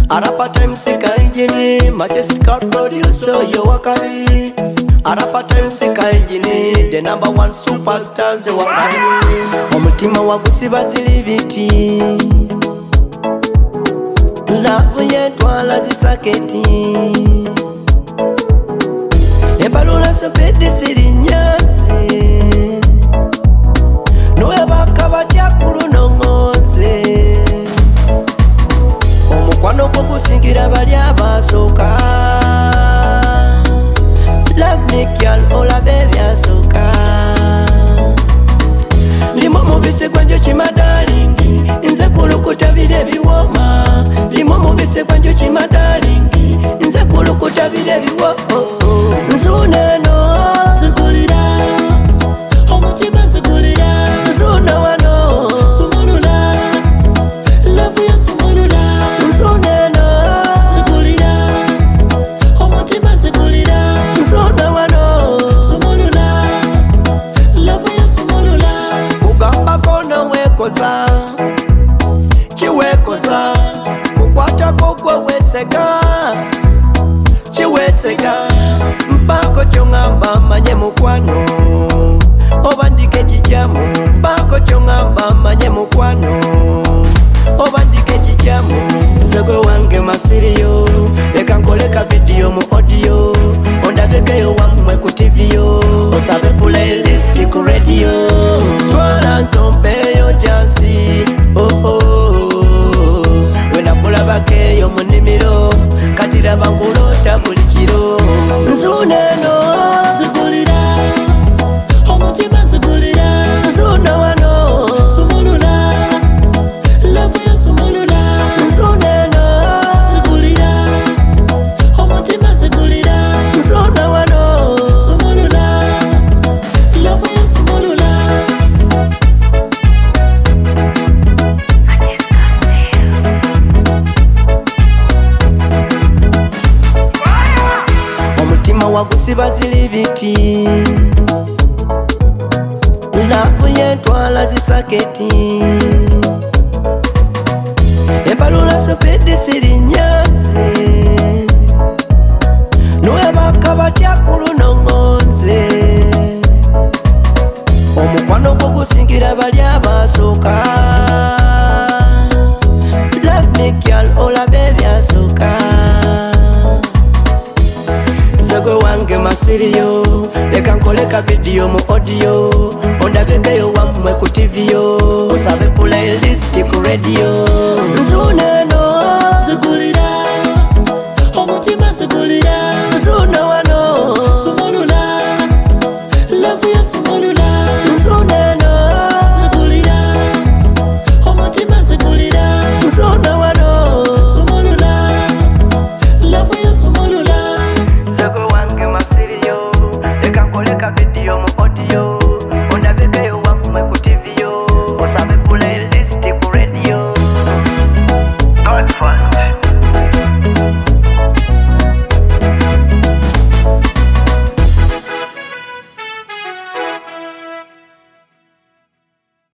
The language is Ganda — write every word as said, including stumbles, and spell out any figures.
Arapa time sika engine, Majestic producer, yo wakabi. Arapa time sika engine, the number one superstars wakabi. Omutima wagusiba zilibiti, love yetwala zisaketi. Ebalula sobedi siri nyasi, noe bakabatya kulunongoze. Omukwano gusingira bali abasoka. Love me girl, ola baby asoka. Limo mubise gwanjo chima darling, inze kulukuta bide biwoma. Limo mubise gwanjo chima darling, inze kulukuta bide biwoma. Nzuneno zikulira, omutima zikulira. Nzuna wano sumulula, love ya sumulula. Nzuneno zikulira, omutima zikulira. Nzuna wano sumulula, love ya sumulula. Kugamba kono wekoza, chiwekoza. Kukwata koko weseka, chiweseka. Mpako chongamba manye mukwano, obandike chichamu. Mpako chongamba manye mukwano, obandike chichamu. Sego wange masiriyo, leka nkoleka video mu audio. Ondabekeyo wamwe ku T V yo, osabe playlist ku radio. Twala nzompeyo jansi, oh oh. Wena kulabakeyo mu nimiro, katira bangulota buli kiro. Nzuneno zikulira, omutima zikulira. Nzuna wano sumulula, love ya sumulula. Nzuneno zikulira, omutima zikulira. Nzuna wano sumulula, love ya sumulula. Omutima wagusiba zilibiti, love yetwala zisaketi. Ebalula sobedi siri nyasi, noe bakabatya kulunongoze. Omukwano gusingira bali abasoka. Love me girl, ola baby asoka. Sego wange masiriyo, leka nkoleka video mu audio. Ondabekeyo wamwe ku T V yo, osabe playlist ku radio. Nzuneno